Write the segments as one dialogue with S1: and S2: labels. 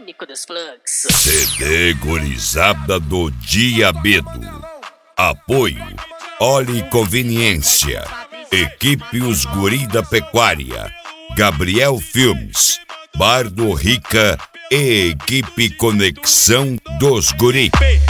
S1: Pânico dos Plugs.
S2: CD Gurizada do Diabedo. Apoio Oli Conveniência, Equipe Os Guri da Pecuária, Gabriel Filmes, Bar do Rica e Equipe Conexão dos Guri.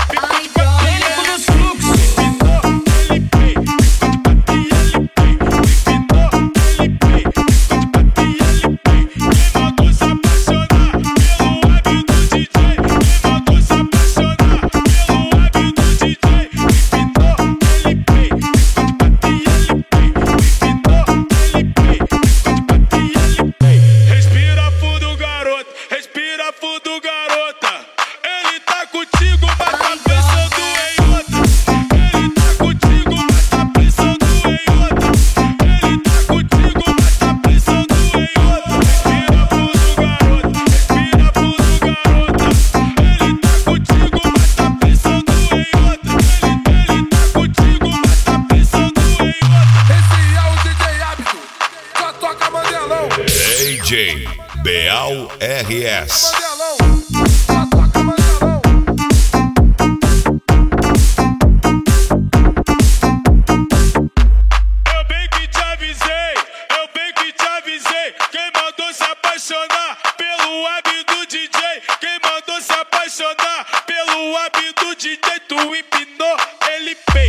S2: DJ Beal RS.
S3: Eu bem que te avisei, quem mandou se apaixonar pelo web do DJ, quem mandou se apaixonar pelo web do DJ, tu empinou, ele pei,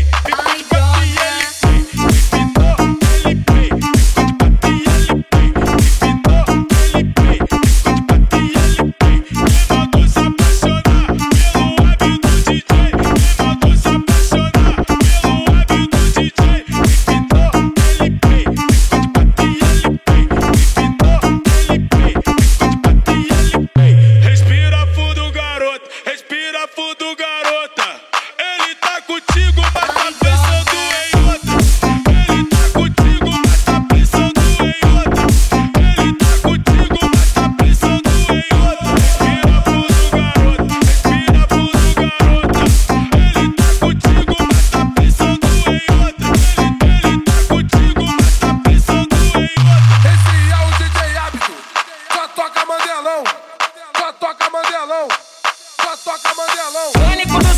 S4: Pânico dos